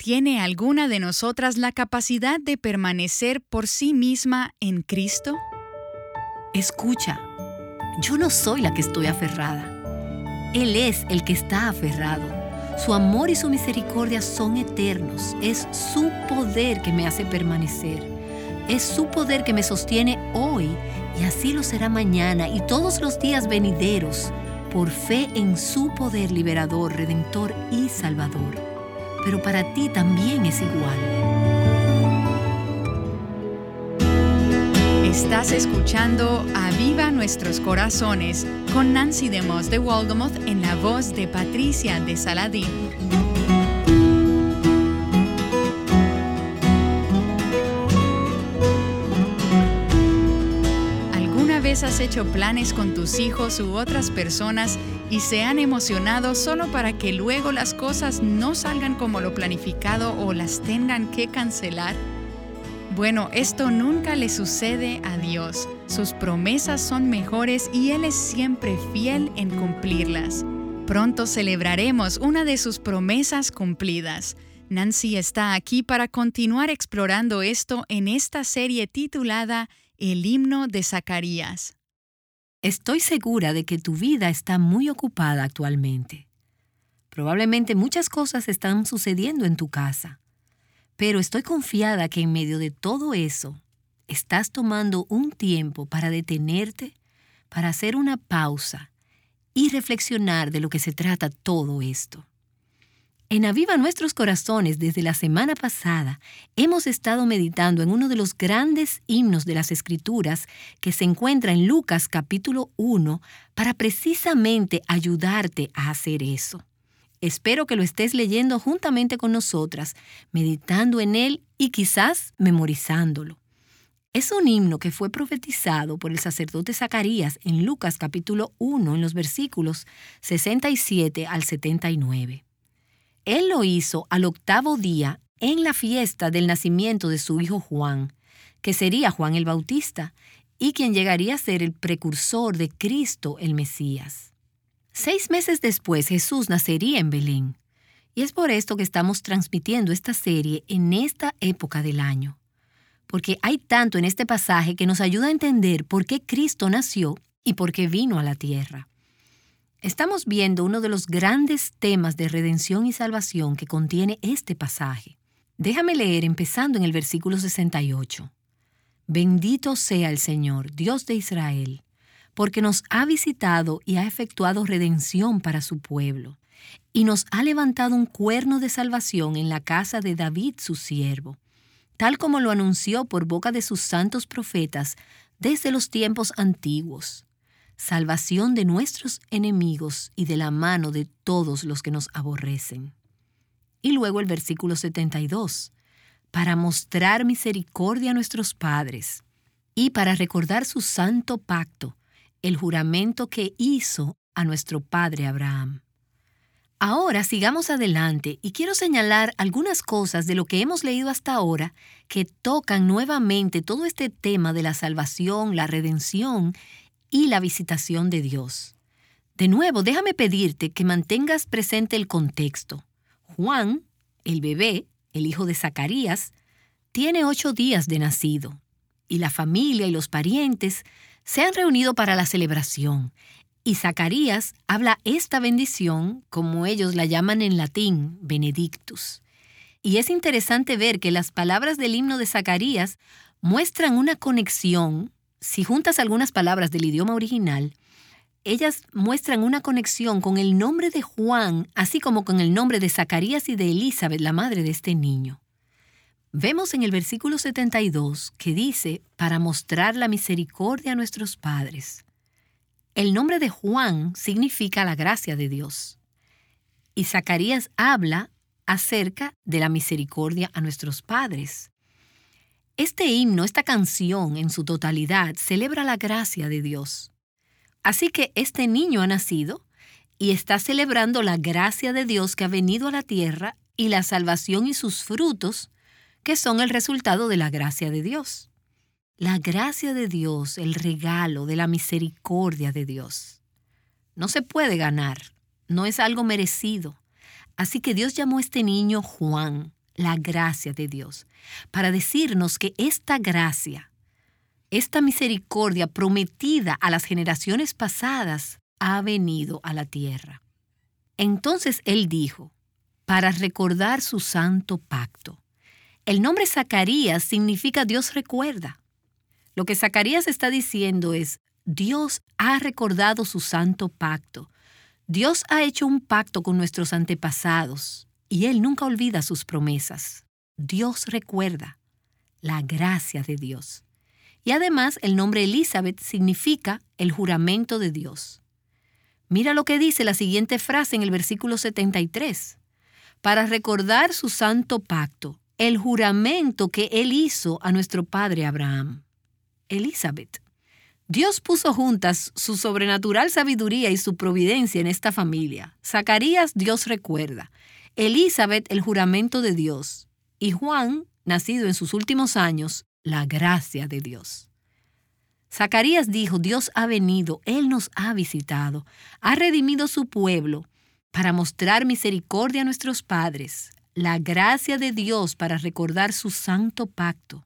¿Tiene alguna de nosotras la capacidad de permanecer por sí misma en Cristo? Escucha, yo no soy la que estoy aferrada. Él es el que está aferrado. Su amor y su misericordia son eternos. Es su poder que me hace permanecer. Es su poder que me sostiene hoy y así lo será mañana y todos los días venideros, por fe en su poder liberador, redentor y salvador. Pero para ti también es igual. Estás escuchando Aviva Nuestros Corazones con Nancy DeMoss de Waldomoth en la voz de Patricia de Saladín. ¿Alguna vez has hecho planes con tus hijos u otras personas y se han emocionado solo para que luego las cosas no salgan como lo planificado o las tengan que cancelar? Bueno, esto nunca le sucede a Dios. Sus promesas son mejores y Él es siempre fiel en cumplirlas. Pronto celebraremos una de sus promesas cumplidas. Nancy está aquí para continuar explorando esto en esta serie titulada El himno de Zacarías. Estoy segura de que tu vida está muy ocupada actualmente. Probablemente muchas cosas están sucediendo en tu casa. Pero estoy confiada que en medio de todo eso, estás tomando un tiempo para detenerte, para hacer una pausa y reflexionar de lo que se trata todo esto. En Aviva Nuestros Corazones, desde la semana pasada, hemos estado meditando en uno de los grandes himnos de las Escrituras que se encuentra en Lucas capítulo 1 para precisamente ayudarte a hacer eso. Espero que lo estés leyendo juntamente con nosotras, meditando en él y quizás memorizándolo. Es un himno que fue profetizado por el sacerdote Zacarías en Lucas capítulo 1 en los versículos 67 al 79. Él lo hizo al 8º día en la fiesta del nacimiento de su hijo Juan, que sería Juan el Bautista, y quien llegaría a ser el precursor de Cristo el Mesías. 6 meses después Jesús nacería en Belén, y es por esto que estamos transmitiendo esta serie en esta época del año, porque hay tanto en este pasaje que nos ayuda a entender por qué Cristo nació y por qué vino a la tierra. Estamos viendo uno de los grandes temas de redención y salvación que contiene este pasaje. Déjame leer empezando en el versículo 68. Bendito sea el Señor, Dios de Israel, porque nos ha visitado y ha efectuado redención para su pueblo, y nos ha levantado un cuerno de salvación en la casa de David su siervo, tal como lo anunció por boca de sus santos profetas desde los tiempos antiguos, salvación de nuestros enemigos y de la mano de todos los que nos aborrecen. Y luego el versículo 72, para mostrar misericordia a nuestros padres y para recordar su santo pacto, el juramento que hizo a nuestro padre Abraham. Ahora sigamos adelante y quiero señalar algunas cosas de lo que hemos leído hasta ahora que tocan nuevamente todo este tema de la salvación, la redención y la visitación de Dios. De nuevo, déjame pedirte que mantengas presente el contexto. Juan, el bebé, el hijo de Zacarías, tiene 8 días de nacido y la familia y los parientes se han reunido para la celebración, y Zacarías habla esta bendición, como ellos la llaman en latín, benedictus. Y es interesante ver que las palabras del himno de Zacarías muestran una conexión. Si juntas algunas palabras del idioma original, ellas muestran una conexión con el nombre de Juan, así como con el nombre de Zacarías y de Elizabeth, la madre de este niño. Vemos en el versículo 72 que dice, para mostrar la misericordia a nuestros padres. El nombre de Juan significa la gracia de Dios. Y Zacarías habla acerca de la misericordia a nuestros padres. Este himno, esta canción en su totalidad, celebra la gracia de Dios. Así que este niño ha nacido y está celebrando la gracia de Dios que ha venido a la tierra y la salvación y sus frutos, que son el resultado de la gracia de Dios. La gracia de Dios, el regalo de la misericordia de Dios. No se puede ganar, no es algo merecido. Así que Dios llamó a este niño Juan, la gracia de Dios, para decirnos que esta gracia, esta misericordia prometida a las generaciones pasadas, ha venido a la tierra. Entonces Él dijo, para recordar su santo pacto. El nombre Zacarías significa Dios recuerda. Lo que Zacarías está diciendo es, Dios ha recordado su santo pacto. Dios ha hecho un pacto con nuestros antepasados y Él nunca olvida sus promesas. Dios recuerda la gracia de Dios. Y además el nombre Elizabeth significa el juramento de Dios. Mira lo que dice la siguiente frase en el versículo 73. Para recordar su santo pacto, el juramento que Él hizo a nuestro padre Abraham. Elizabeth. Dios puso juntas su sobrenatural sabiduría y su providencia en esta familia. Zacarías, Dios recuerda. Elizabeth, el juramento de Dios. Y Juan, nacido en sus últimos años, la gracia de Dios. Zacarías dijo, Dios ha venido, Él nos ha visitado, ha redimido su pueblo para mostrar misericordia a nuestros padres, la gracia de Dios para recordar su santo pacto.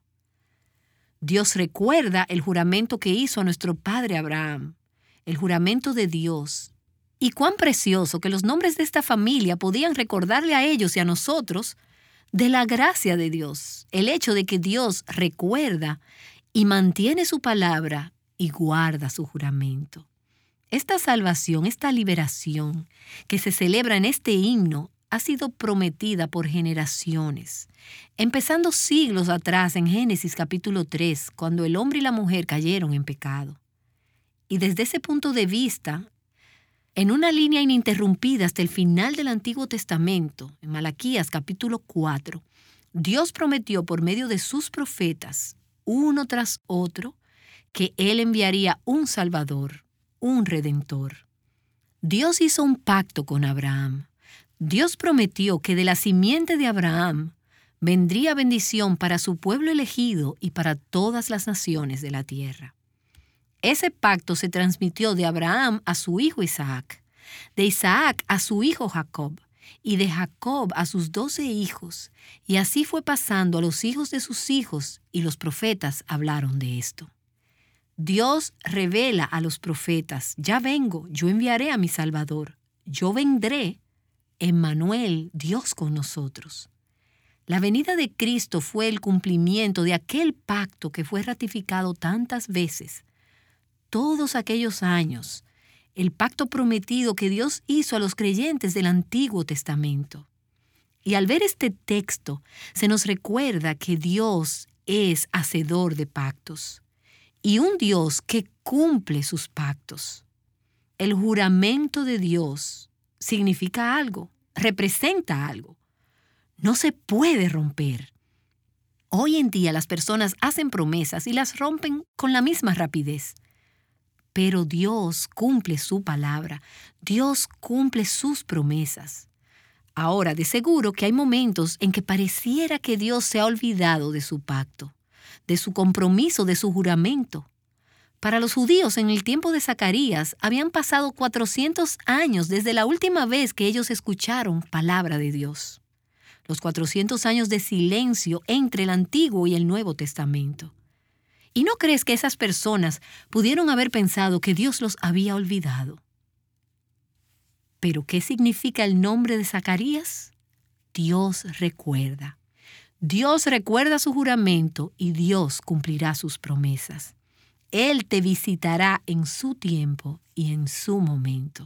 Dios recuerda el juramento que hizo a nuestro padre Abraham, el juramento de Dios. Y cuán precioso que los nombres de esta familia podían recordarle a ellos y a nosotros de la gracia de Dios, el hecho de que Dios recuerda y mantiene su palabra y guarda su juramento. Esta salvación, esta liberación que se celebra en este himno ha sido prometida por generaciones, empezando siglos atrás en Génesis capítulo 3, cuando el hombre y la mujer cayeron en pecado. Y desde ese punto de vista, en una línea ininterrumpida hasta el final del Antiguo Testamento, en Malaquías capítulo 4, Dios prometió por medio de sus profetas, uno tras otro, que Él enviaría un Salvador, un Redentor. Dios hizo un pacto con Abraham. Dios prometió que de la simiente de Abraham vendría bendición para su pueblo elegido y para todas las naciones de la tierra. Ese pacto se transmitió de Abraham a su hijo Isaac, de Isaac a su hijo Jacob, y de Jacob a sus 12 hijos, y así fue pasando a los hijos de sus hijos, y los profetas hablaron de esto. Dios revela a los profetas, ya vengo, yo enviaré a mi Salvador, yo vendré, Emmanuel, Dios con nosotros. La venida de Cristo fue el cumplimiento de aquel pacto que fue ratificado tantas veces, todos aquellos años, el pacto prometido que Dios hizo a los creyentes del Antiguo Testamento. Y al ver este texto, se nos recuerda que Dios es hacedor de pactos y un Dios que cumple sus pactos. El juramento de Dios significa algo, representa algo. No se puede romper. Hoy en día las personas hacen promesas y las rompen con la misma rapidez. Pero Dios cumple su palabra. Dios cumple sus promesas. Ahora, de seguro que hay momentos en que pareciera que Dios se ha olvidado de su pacto, de su compromiso, de su juramento. Para los judíos en el tiempo de Zacarías habían pasado 400 años desde la última vez que ellos escucharon palabra de Dios. Los 400 años de silencio entre el Antiguo y el Nuevo Testamento. ¿Y no crees que esas personas pudieron haber pensado que Dios los había olvidado? ¿Pero qué significa el nombre de Zacarías? Dios recuerda. Dios recuerda su juramento y Dios cumplirá sus promesas. Él te visitará en su tiempo y en su momento.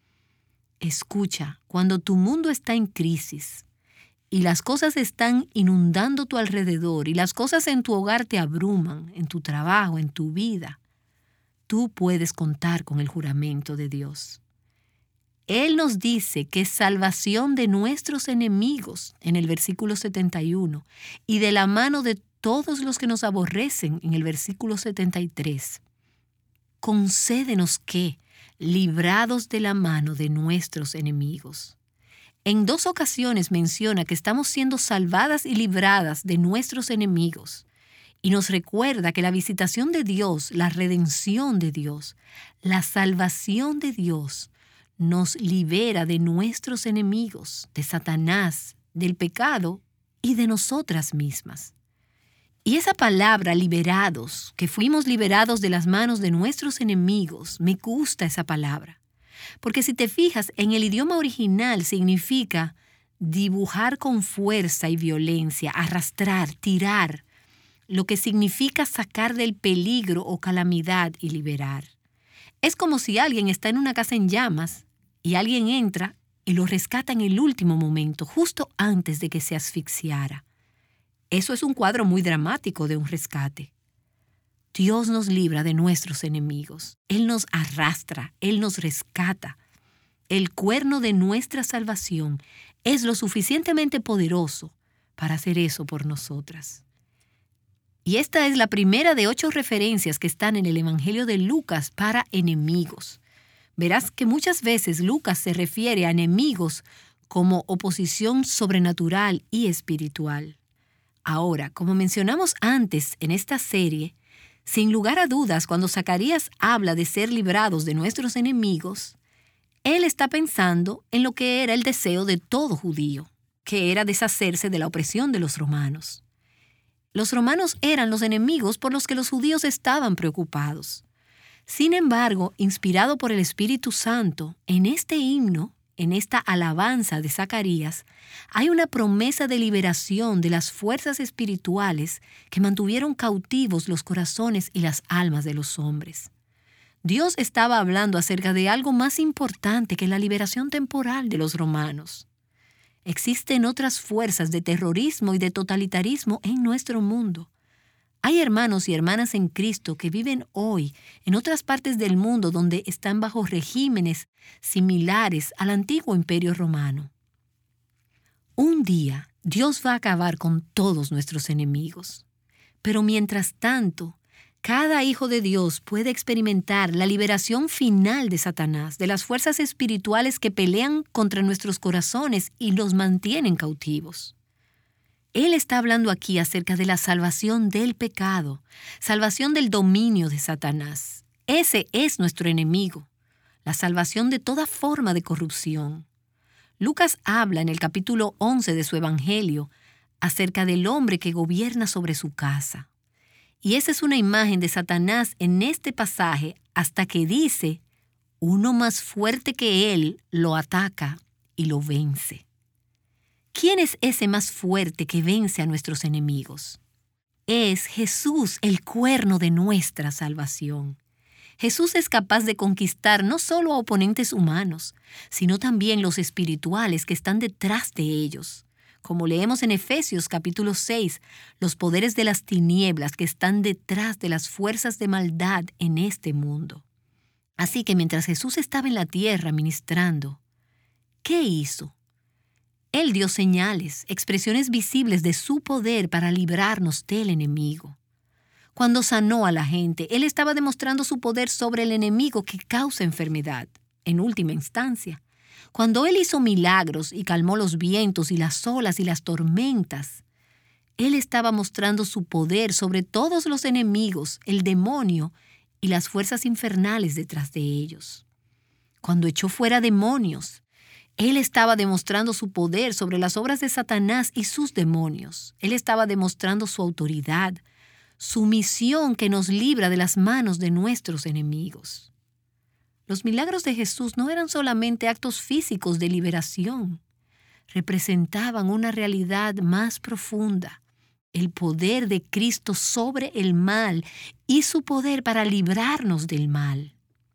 Escucha, cuando tu mundo está en crisis y las cosas están inundando tu alrededor y las cosas en tu hogar te abruman, en tu trabajo, en tu vida, tú puedes contar con el juramento de Dios. Él nos dice que es salvación de nuestros enemigos en el versículo 71 y de la mano de todos los que nos aborrecen en el versículo 73. Concédenos que, librados de la mano de nuestros enemigos. En 2 ocasiones menciona que estamos siendo salvadas y libradas de nuestros enemigos. Y nos recuerda que la visitación de Dios, la redención de Dios, la salvación de Dios, nos libera de nuestros enemigos, de Satanás, del pecado y de nosotras mismas. Y esa palabra, liberados, que fuimos liberados de las manos de nuestros enemigos, me gusta esa palabra. Porque si te fijas, en el idioma original significa dibujar con fuerza y violencia, arrastrar, tirar, lo que significa sacar del peligro o calamidad y liberar. Es como si alguien está en una casa en llamas y alguien entra y lo rescata en el último momento, justo antes de que se asfixiara. Eso es un cuadro muy dramático de un rescate. Dios nos libra de nuestros enemigos. Él nos arrastra, Él nos rescata. El cuerno de nuestra salvación es lo suficientemente poderoso para hacer eso por nosotras. Y esta es la primera de 8 referencias que están en el Evangelio de Lucas para enemigos. Verás que muchas veces Lucas se refiere a enemigos como oposición sobrenatural y espiritual. Ahora, como mencionamos antes en esta serie, sin lugar a dudas, cuando Zacarías habla de ser librados de nuestros enemigos, él está pensando en lo que era el deseo de todo judío, que era deshacerse de la opresión de los romanos. Los romanos eran los enemigos por los que los judíos estaban preocupados. Sin embargo, inspirado por el Espíritu Santo, en este himno, en esta alabanza de Zacarías, hay una promesa de liberación de las fuerzas espirituales que mantuvieron cautivos los corazones y las almas de los hombres. Dios estaba hablando acerca de algo más importante que la liberación temporal de los romanos. Existen otras fuerzas de terrorismo y de totalitarismo en nuestro mundo. Hay hermanos y hermanas en Cristo que viven hoy en otras partes del mundo donde están bajo regímenes similares al antiguo Imperio Romano. Un día, Dios va a acabar con todos nuestros enemigos. Pero mientras tanto, cada hijo de Dios puede experimentar la liberación final de Satanás, de las fuerzas espirituales que pelean contra nuestros corazones y los mantienen cautivos. Él está hablando aquí acerca de la salvación del pecado, salvación del dominio de Satanás. Ese es nuestro enemigo, la salvación de toda forma de corrupción. Lucas habla en el capítulo 11 de su Evangelio acerca del hombre que gobierna sobre su casa. Y esa es una imagen de Satanás en este pasaje hasta que dice, uno más fuerte que él lo ataca y lo vence. ¿Quién es ese más fuerte que vence a nuestros enemigos? Es Jesús, el cuerno de nuestra salvación. Jesús es capaz de conquistar no solo a oponentes humanos, sino también los espirituales que están detrás de ellos. Como leemos en Efesios capítulo 6, los poderes de las tinieblas que están detrás de las fuerzas de maldad en este mundo. Así que mientras Jesús estaba en la tierra ministrando, ¿qué hizo? Él dio señales, expresiones visibles de su poder para librarnos del enemigo. Cuando sanó a la gente, Él estaba demostrando su poder sobre el enemigo que causa enfermedad, en última instancia. Cuando Él hizo milagros y calmó los vientos y las olas y las tormentas, Él estaba mostrando su poder sobre todos los enemigos, el demonio y las fuerzas infernales detrás de ellos. Cuando echó fuera demonios, Él estaba demostrando su poder sobre las obras de Satanás y sus demonios. Él estaba demostrando su autoridad, su misión que nos libra de las manos de nuestros enemigos. Los milagros de Jesús no eran solamente actos físicos de liberación. Representaban una realidad más profunda, el poder de Cristo sobre el mal y su poder para librarnos del mal.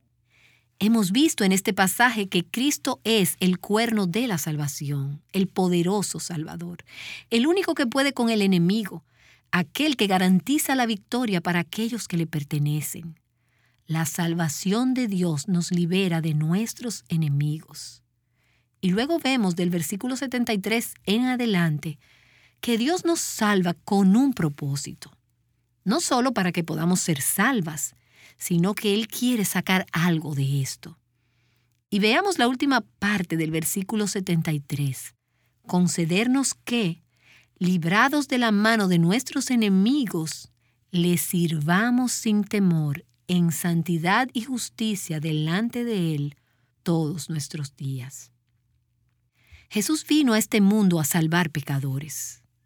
Hemos visto en este pasaje que Cristo es el cuerno de la salvación, el poderoso Salvador, el único que puede con el enemigo, aquel que garantiza la victoria para aquellos que le pertenecen. La salvación de Dios nos libera de nuestros enemigos. Y luego vemos del versículo 73 en adelante que Dios nos salva con un propósito. No solo para que podamos ser salvas, sino que Él quiere sacar algo de esto. Y veamos la última parte del versículo 73. Concedernos que, librados de la mano de nuestros enemigos, les sirvamos sin temor en santidad y justicia delante de Él todos nuestros días. Jesús vino a este mundo a salvar pecadores.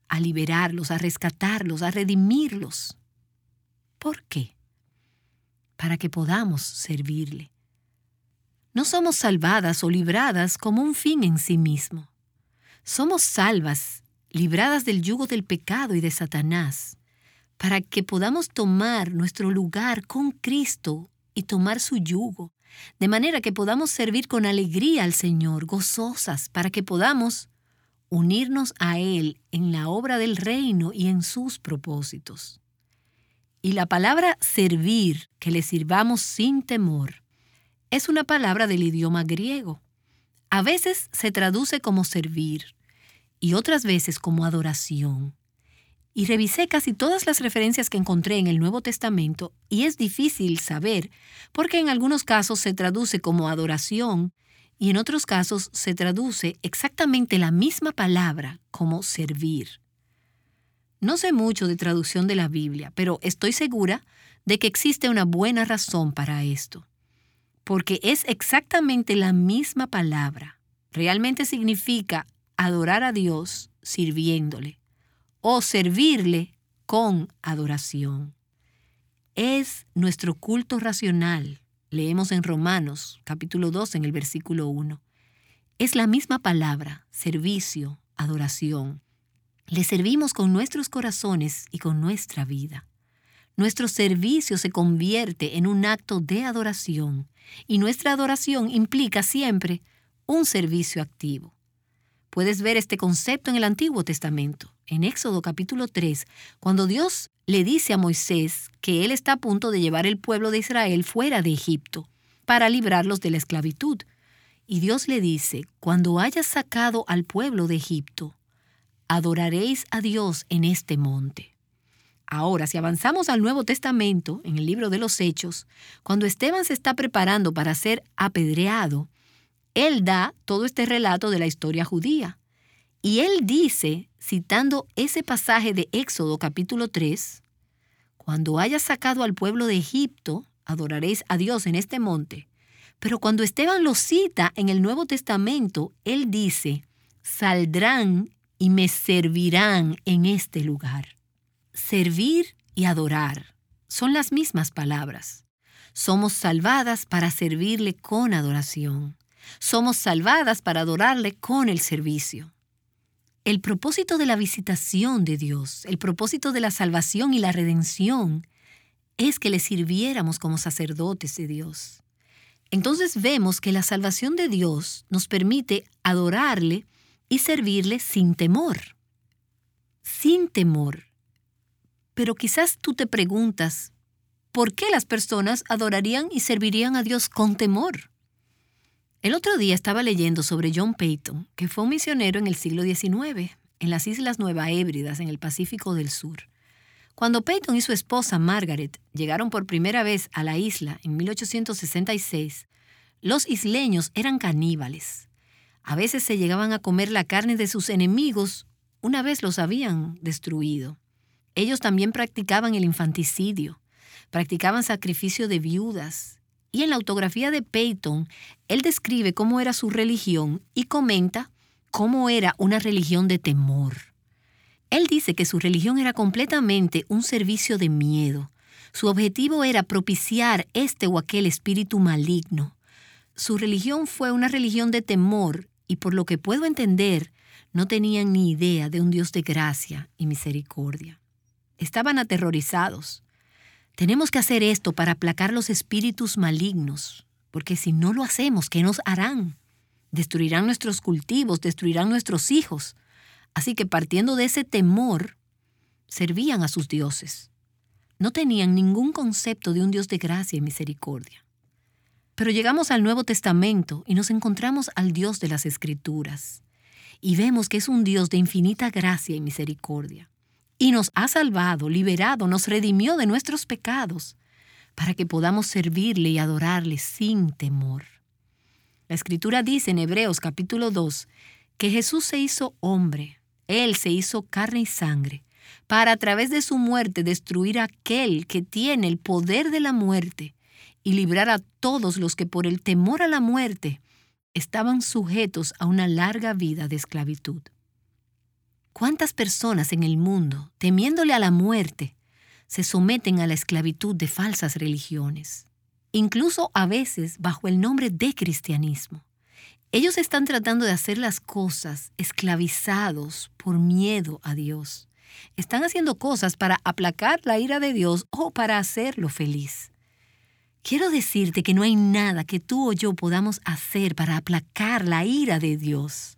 a liberarlos, a rescatarlos, a redimirlos. ¿Por qué? Para que podamos servirle. No somos salvadas o libradas como un fin en sí mismo. Somos salvas, libradas del yugo del pecado y de Satanás, para que podamos tomar nuestro lugar con Cristo y tomar su yugo, de manera que podamos servir con alegría al Señor, gozosas, para que podamos unirnos a Él en la obra del reino y en sus propósitos. Y la palabra servir, que le sirvamos sin temor, es una palabra del idioma griego. A veces se traduce como servir y otras veces como adoración. Y revisé casi todas las referencias que encontré en el Nuevo Testamento y es difícil saber porque en algunos casos se traduce como adoración y en otros casos se traduce exactamente la misma palabra como servir. No sé mucho de traducción de la Biblia, pero estoy segura de que existe una buena razón para esto. Porque es exactamente la misma palabra. Realmente significa adorar a Dios sirviéndole o servirle con adoración. Es nuestro culto racional. Leemos en Romanos, capítulo 2, en el versículo 1. Es la misma palabra, servicio, adoración. Le servimos con nuestros corazones y con nuestra vida. Nuestro servicio se convierte en un acto de adoración y nuestra adoración implica siempre un servicio activo. Puedes ver este concepto en el Antiguo Testamento, en Éxodo capítulo 3, cuando Dios le dice a Moisés que él está a punto de llevar el pueblo de Israel fuera de Egipto para librarlos de la esclavitud. Y Dios le dice, cuando hayas sacado al pueblo de Egipto, adoraréis a Dios en este monte. Ahora, si avanzamos al Nuevo Testamento, en el libro de los Hechos, cuando Esteban se está preparando para ser apedreado, él da todo este relato de la historia judía. Y él dice, citando ese pasaje de Éxodo capítulo 3, cuando hayas sacado al pueblo de Egipto, adoraréis a Dios en este monte. Pero cuando Esteban lo cita en el Nuevo Testamento, él dice, saldrán y me servirán en este lugar. Servir y adorar son las mismas palabras. Somos salvadas para servirle con adoración. Somos salvadas para adorarle con el servicio. El propósito de la visitación de Dios, el propósito de la salvación y la redención, es que le sirviéramos como sacerdotes de Dios. Entonces vemos que la salvación de Dios nos permite adorarle y servirle sin temor. Sin temor. Pero quizás tú te preguntas, ¿por qué las personas adorarían y servirían a Dios con temor? El otro día estaba leyendo sobre John Peyton, que fue un misionero en el siglo XIX, en las Islas Nueva Hébridas, en el Pacífico del Sur. Cuando Peyton y su esposa Margaret llegaron por primera vez a la isla en 1866, los isleños eran caníbales. A veces se llegaban a comer la carne de sus enemigos una vez los habían destruido. Ellos también practicaban el infanticidio, practicaban sacrificio de viudas. Y en la autografía de Peyton, él describe cómo era su religión y comenta cómo era una religión de temor. Él dice que su religión era completamente un servicio de miedo. Su objetivo era propiciar este o aquel espíritu maligno. Su religión fue una religión de temor y por lo que puedo entender, no tenían ni idea de un Dios de gracia y misericordia. Estaban aterrorizados. Tenemos que hacer esto para aplacar los espíritus malignos, porque si no lo hacemos, ¿qué nos harán? Destruirán nuestros cultivos, destruirán nuestros hijos. Así que partiendo de ese temor, servían a sus dioses. No tenían ningún concepto de un Dios de gracia y misericordia. Pero llegamos al Nuevo Testamento y nos encontramos al Dios de las Escrituras. Y vemos que es un Dios de infinita gracia y misericordia. Y nos ha salvado, liberado, nos redimió de nuestros pecados para que podamos servirle y adorarle sin temor. La Escritura dice en Hebreos capítulo 2 que Jesús se hizo hombre, Él se hizo carne y sangre, para a través de su muerte destruir a aquel que tiene el poder de la muerte y librar a todos los que por el temor a la muerte estaban sujetos a una larga vida de esclavitud. ¿Cuántas personas en el mundo, temiéndole a la muerte, se someten a la esclavitud de falsas religiones? Incluso a veces bajo el nombre de cristianismo. Ellos están tratando de hacer las cosas esclavizados por miedo a Dios. Están haciendo cosas para aplacar la ira de Dios o para hacerlo feliz. Quiero decirte que no hay nada que tú o yo podamos hacer para aplacar la ira de Dios.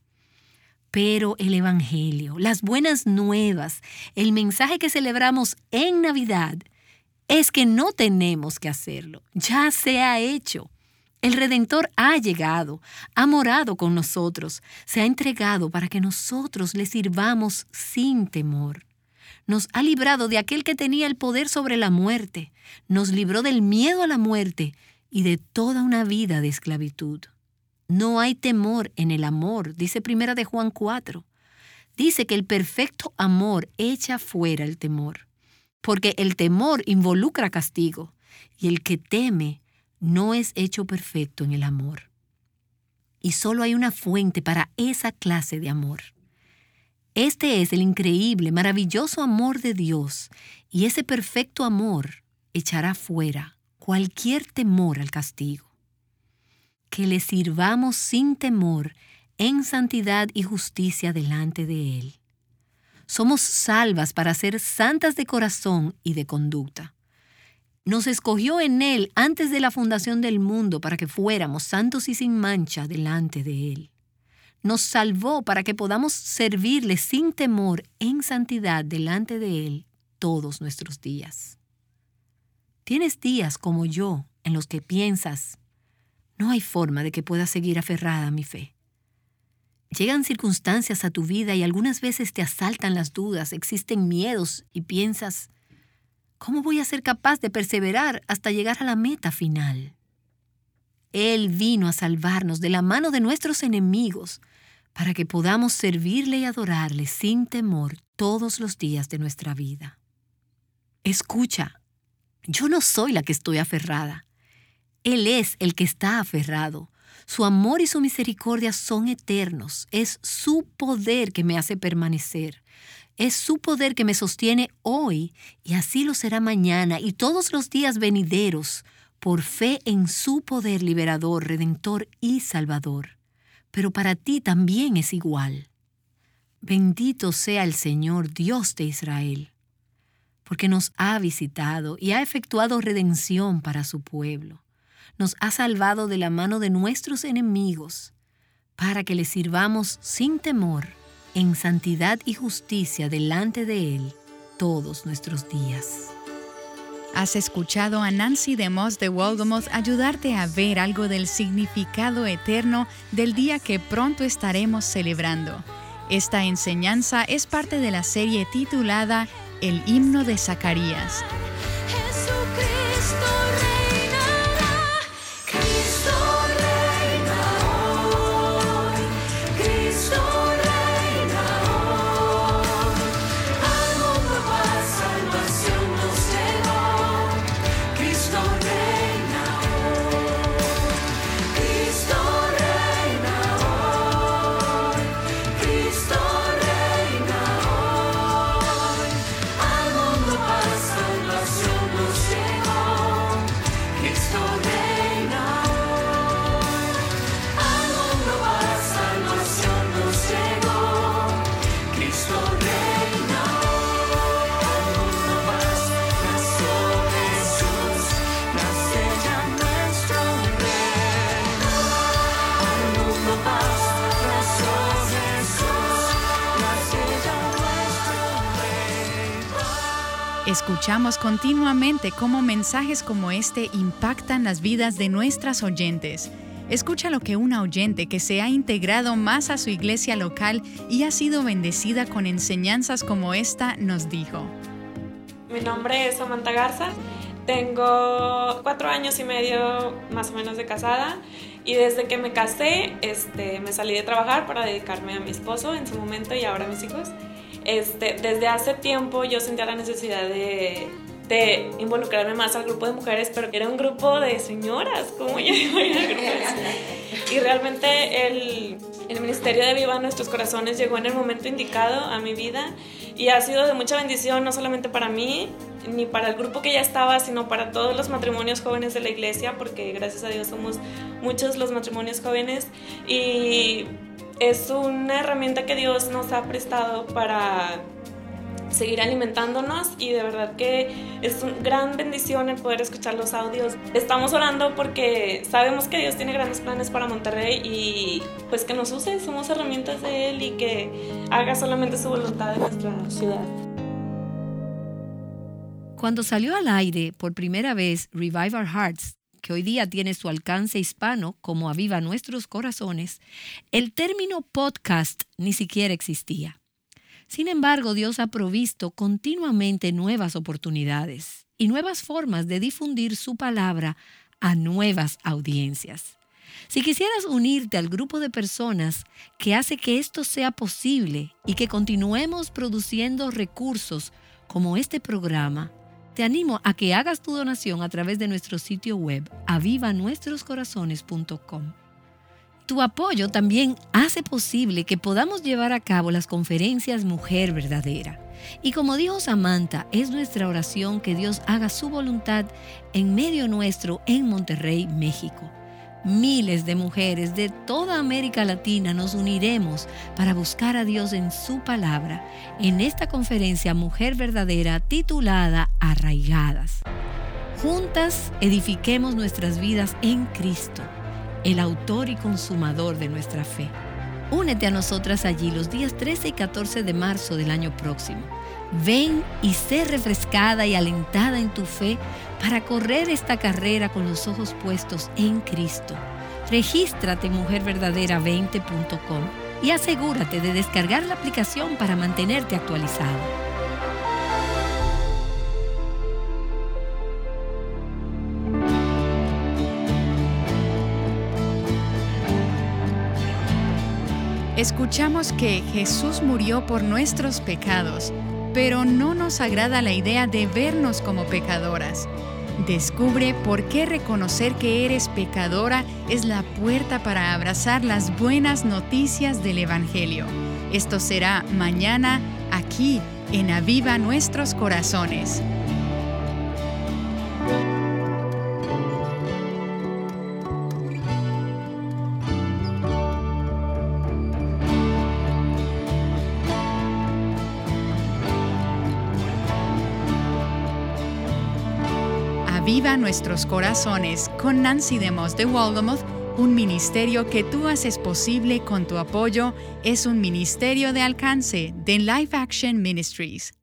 Pero el Evangelio, las buenas nuevas, el mensaje que celebramos en Navidad, es que no tenemos que hacerlo. Ya se ha hecho. El Redentor ha llegado, ha morado con nosotros, se ha entregado para que nosotros le sirvamos sin temor. Nos ha librado de aquel que tenía el poder sobre la muerte, nos libró del miedo a la muerte y de toda una vida de esclavitud. No hay temor en el amor, dice 1 de Juan 4. Dice que el perfecto amor echa fuera el temor, porque el temor involucra castigo, y el que teme no es hecho perfecto en el amor. Y solo hay una fuente para esa clase de amor. Este es el increíble, maravilloso amor de Dios, y ese perfecto amor echará fuera cualquier temor al castigo. Que le sirvamos sin temor en santidad y justicia delante de Él. Somos salvas para ser santas de corazón y de conducta. Nos escogió en Él antes de la fundación del mundo para que fuéramos santos y sin mancha delante de Él. Nos salvó para que podamos servirle sin temor en santidad delante de Él todos nuestros días. ¿Tienes días como yo en los que piensas, no hay forma de que pueda seguir aferrada a mi fe? Llegan circunstancias a tu vida y algunas veces te asaltan las dudas, existen miedos y piensas, ¿cómo voy a ser capaz de perseverar hasta llegar a la meta final? Él vino a salvarnos de la mano de nuestros enemigos para que podamos servirle y adorarle sin temor todos los días de nuestra vida. Escucha, yo no soy la que estoy aferrada. Él es el que está aferrado. Su amor y su misericordia son eternos. Es su poder que me hace permanecer. Es su poder que me sostiene hoy y así lo será mañana y todos los días venideros por fe en su poder liberador, redentor y salvador. Pero para ti también es igual. Bendito sea el Señor, Dios de Israel, porque nos ha visitado y ha efectuado redención para su pueblo. Nos ha salvado de la mano de nuestros enemigos, para que le sirvamos sin temor, en santidad y justicia delante de Él todos nuestros días. Has escuchado a Nancy DeMoss de Waldomoth ayudarte a ver algo del significado eterno del día que pronto estaremos celebrando. Esta enseñanza es parte de la serie titulada El himno de Zacarías. Escuchamos continuamente cómo mensajes como este impactan las vidas de nuestras oyentes. Escucha lo que una oyente que se ha integrado más a su iglesia local y ha sido bendecida con enseñanzas como esta nos dijo. Mi nombre es Samantha Garza, tengo 4 años y medio más o menos de casada y desde que me casé me salí de trabajar para dedicarme a mi esposo en su momento y ahora a mis hijos. Desde hace tiempo yo sentía la necesidad de involucrarme más al grupo de mujeres, pero era un grupo de señoras, como yo digo, era el grupo de señoras. Y realmente El ministerio de Aviva Nuestros Corazones llegó en el momento indicado a mi vida y ha sido de mucha bendición, no solamente para mí, ni para el grupo que ya estaba, sino para todos los matrimonios jóvenes de la iglesia, porque gracias a Dios somos muchos los matrimonios jóvenes, y es una herramienta que Dios nos ha prestado para seguir alimentándonos, y de verdad que es una gran bendición el poder escuchar los audios. Estamos orando porque sabemos que Dios tiene grandes planes para Monterrey y pues que nos use, somos herramientas de Él y que haga solamente su voluntad en nuestra ciudad. Cuando salió al aire por primera vez Revive Our Hearts, que hoy día tiene su alcance hispano como Aviva Nuestros Corazones, el término podcast ni siquiera existía. Sin embargo, Dios ha provisto continuamente nuevas oportunidades y nuevas formas de difundir su palabra a nuevas audiencias. Si quisieras unirte al grupo de personas que hace que esto sea posible y que continuemos produciendo recursos como este programa, te animo a que hagas tu donación a través de nuestro sitio web avivanuestroscorazones.com. Tu apoyo también hace posible que podamos llevar a cabo las conferencias Mujer Verdadera. Y como dijo Samantha, es nuestra oración que Dios haga su voluntad en medio nuestro en Monterrey, México. Miles de mujeres de toda América Latina nos uniremos para buscar a Dios en su palabra en esta conferencia Mujer Verdadera titulada Arraigadas. Juntas edifiquemos nuestras vidas en Cristo, el autor y consumador de nuestra fe. Únete a nosotras allí los días 13 y 14 de marzo del año próximo. Ven y sé refrescada y alentada en tu fe para correr esta carrera con los ojos puestos en Cristo. Regístrate en mujerverdadera20.com y asegúrate de descargar la aplicación para mantenerte actualizado. Escuchamos que Jesús murió por nuestros pecados, pero no nos agrada la idea de vernos como pecadoras. Descubre por qué reconocer que eres pecadora es la puerta para abrazar las buenas noticias del Evangelio. Esto será mañana aquí en Aviva Nuestros Corazones. Aviva Nuestros Corazones con Nancy DeMoss de Waldomoth, un ministerio que tú haces posible con tu apoyo, es un ministerio de alcance de Life Action Ministries.